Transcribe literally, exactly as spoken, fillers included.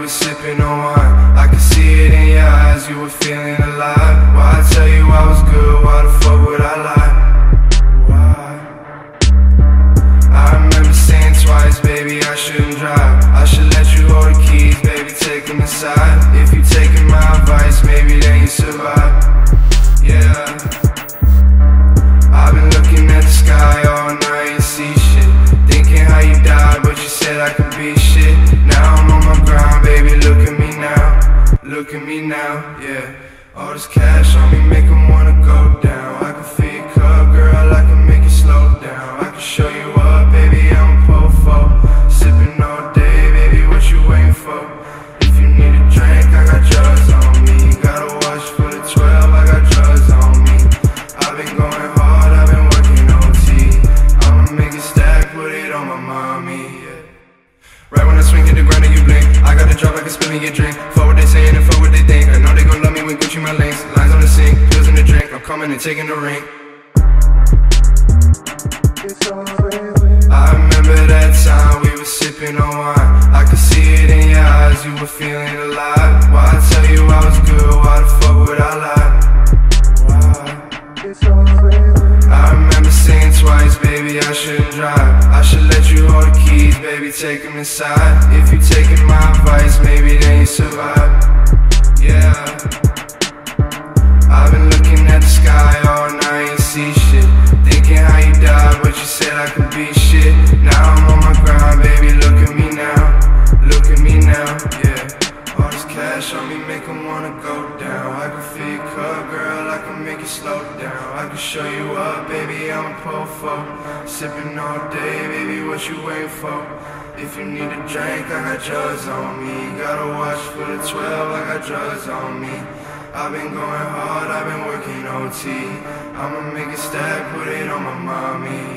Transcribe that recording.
were sipping on wine. I could see it in your eyes, you were feeling alive. Why I tell you I was good, why the fuck would I lie? Why? I remember saying twice, baby, I shouldn't drive. I should let you hold the keys, baby, take them inside. If you taking my advice, maybe then you survive. Yeah, I've been looking at the sky all night and see shit, thinking how you died, but you said I could be shit. Now I'm on my grind, baby, look at me now. Look at me now, yeah. All this cash on me make them wanna go down. I can feel your cup, girl, I can make you slow down. I can show you up, baby, I'm a po-fo. Sipping all day, baby, what you waiting for? If you need a drink, I got drugs on me. Gotta watch for the twelve, I got drugs on me. I've been going hard, I've been working O T. I'ma make it stack, put it on my mommy, yeah. Right when I swing hit the ground and you blink, I got a drop, I can spill me your drink. Fuck what they saying and fuck what they think. I know they gon' love me when Gucci my links. Lines on the sink, pills in the drink. I'm coming and taking the ring. I remember that time we were sipping on wine. I could see it in your eyes, you were feeling alive. Why I tell you I was good, why the fuck would I lie? Why? I remember saying twice, baby, I shouldn't drive. I should let you hold the keys, baby, take them inside. If you taking my advice, maybe then you survive. Yeah, I've been looking at the sky all night and see shit, thinking how you died, but you said I could be shit. Now I'm on my grind, baby, look at me now. Look at me now, yeah. All this cash on me make them wanna go down. I can feel your cup, girl, I can make you slow down. I can show you up, baby, I'm a po-fo. Sipping all day, baby, what you waiting for? If you need a drink, I got drugs on me. Gotta watch for the twelve, I got drugs on me. I've been going hard, I've been working O T. I'ma make it stack, put it on my mommy.